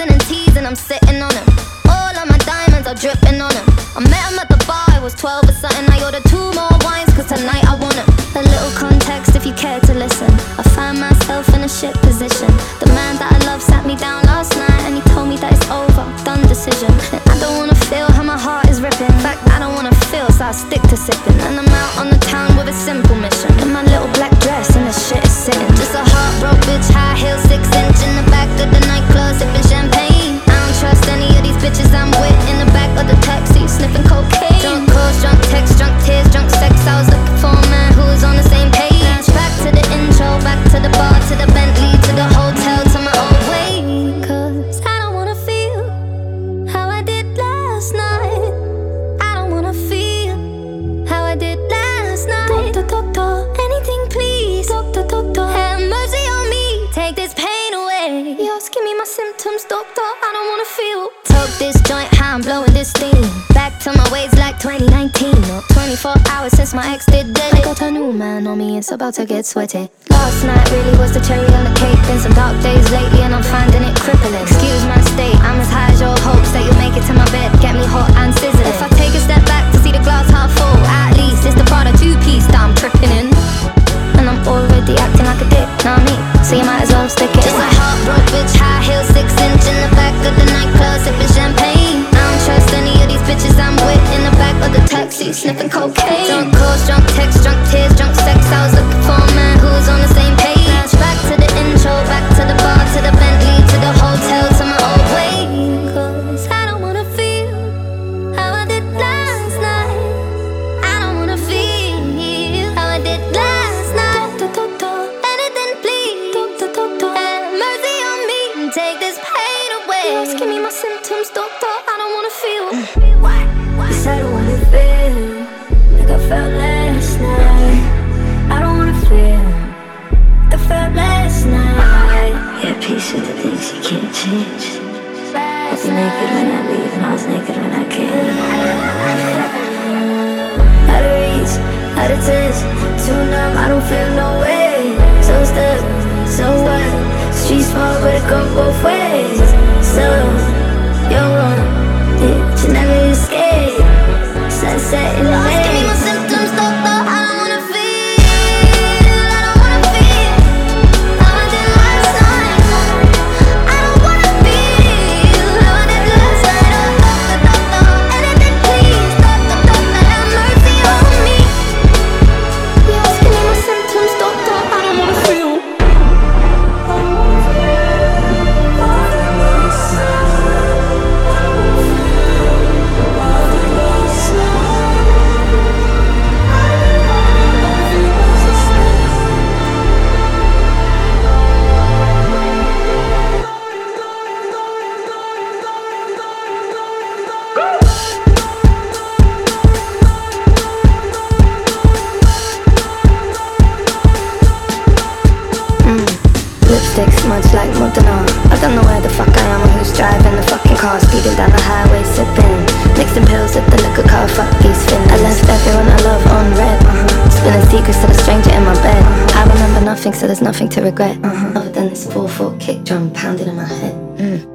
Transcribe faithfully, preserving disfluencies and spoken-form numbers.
Squeezing and teasing, I'm sitting on him. All of my diamonds are dripping on him. I met him at the bar, I was twelve or something. I ordered two more wines, cause tonight I want him. A little context if you care to listen. I find myself in a shit position. The man that I love sat me down last night and he told me that it's over, done decision. And I don't wanna feel how my heart is ripping. In fact, I don't wanna feel, so I stick to sipping. And I'm out on the town with a simple mission. In my little black dress and the shit is sitting. Just a heartbroken bitch, high heel, six inch. In the back of the nightclub, sipping champagne. I don't trust any of these bitches I'm with. In the back of the taxi, sniffing cocaine. Drunk calls, drunk texts, drunk tears, drunk sex. I was looking for a man who was on the same page. Back to the intro, back to the bar, to the Bentley, to the hotel, to my own way. Cause I don't wanna feel how I did last night. I don't wanna feel how I did last night. Doctor, doctor, anything please. Doctor, doctor, have mercy on me. Take this pain away. You're asking me my symptoms, doctor, I don't wanna feel. Took this joint, how I'm blowing this steam. Back to my ways like twenty nineteen. Or twenty-four hours since my ex did dead. I got a new man on me, it's about to get sweaty. Last night really was the cherry on the cake. Been some dark days lately and I'm finding it crippling. Excuse my state, I'm as high as your hopes that you'll make it to my bed. Get me hot and sizzling. If I take a step back to see the glass half full, at least it's the Prada two-piece that I'm tripping in. And I'm already acting like a dick, know what I mean? So you might as well stick it. Just a heartbroken bitch, high heel, six inch. In the back of the nightclub, sipping champagne. I don't trust any of these bitches I'm with. In the back of the taxi, sniffing cocaine. Drunk calls, drunk texts, drunk tears, drunk sex. I was looking for a man who was on the same page. Back to the intro, back to the bar, to the Bentley, to the hotel, to my old way. Cause I don't wanna feel how I did last night. I don't wanna feel how I did last night. Doctor, doctor, anything please. Doctor, doctor, have mercy on me and take this pain away. You're asking me my symptoms, doctor, I don't wanna feel. What? Yes, I don't wanna feel like I felt last night. I don't wanna feel like I felt last night. Yeah, peace with the things you can't change. I was naked when I leave and I was naked when I came. Out of reach, out of touch, too numb, I don't feel no way. So stuck, so what? Street small but it go both ways. So, you're wrong, yeah, you never escape. Sunset in the Lost, give me my symptoms, doctor, I don't wanna feel. I don't wanna feel how I did last night. I don't wanna feel how I did last night. Oh, doctor, doctor, anything please. Doctor, doctor, have mercy on me. You're asking me my symptoms, doctor, I don't wanna feel. Lipstick smudged like Modena. I don't know where the fuck I am or who's driving the fucking car. Speeding down the highway, sipping, mixing pills with the liquor car. Fuck these fins. I left everyone I love on red. uh-huh. Spilling secrets to the stranger in my bed. uh-huh. I remember nothing, so there's nothing to regret, uh-huh. other than this four foot kick drum pounding in my head. mm.